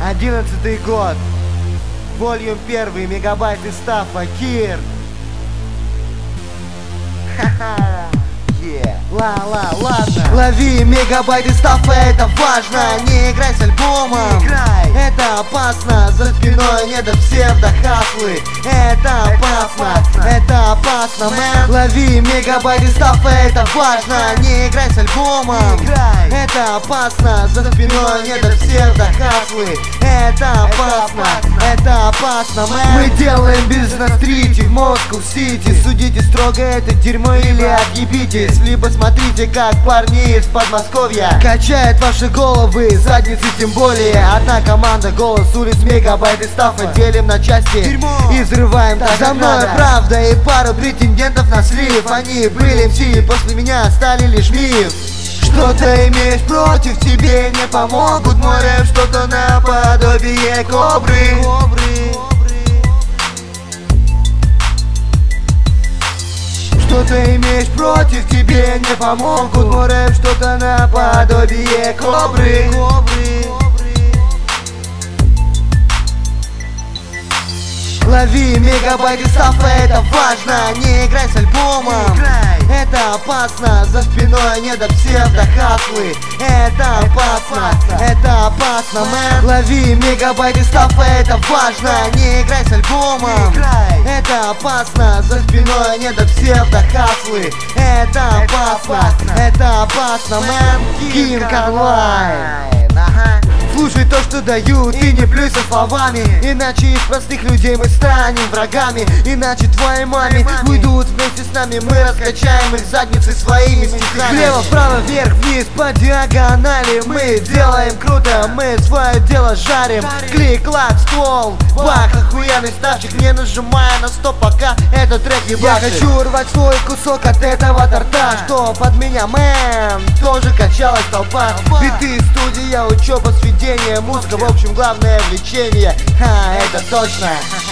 11-й год, Volume 1, Мегабайт и Стаффа, Кир. Ха-ха. Ладно. Лови Мегабайт и Стаффа, это важно. Не играй с альбомом, это опасно. За спиной не до псевдохаслы. Это опасно, мэн. Лови Мегабайт и Стаффа, это важно. Не играй с альбомом, это опасно. За спиной не до псевдохаслы. Это опасно, мэн. Мы делаем бизнес на стрите в Москва-Сити. Судите строго, это дерьмо или отъебитесь. Либо смотрите, как парни из Подмосковья качают ваши головы, задницы тем более. Одна команда, голос улиц, Мегабайт и Стаффа. Делим на части и взрываем так, за мной правда и пару претендентов на слив. Они были МС и после меня стали лишь миф. Что-то имеешь против, тебе не помогут. Мой рэп что-то наподобие кобры. Что-то имеешь против, тебе не помогут. Мой рэп что-то наподобие кобры. Лови Мегабайт и Стаффа, это важно. Не играй с альбомом, это опасно. За спиной не до псевдохаслы. Это опасно, мэн. Лови Мегабайт и Стаффа, это важно. Не играй с альбомом, это опасно. За спиной не до псевдохаслы. Это опасно, мэн. Кинг онлайн. Слушай то, что дают, и не плюйся словами. Иначе из простых людей мы станем врагами. Иначе твоей маме уйдут вместе с нами. Мы раскачаем их задницы своими стихами. Влево, вправо, вверх, вниз, по диагонали. Мы делаем круто, мы свое дело жарим. Клик-клак, ствол, бах, охуенный ставчик. Не нажимая на стоп, пока этот трек не бахает. Я хочу урвать свой кусок от этого торта. Что под меня, мэн, тоже качалась толпа. Биты, студия, учеба, сведение, музыка, в общем, главное влечение. Это точно.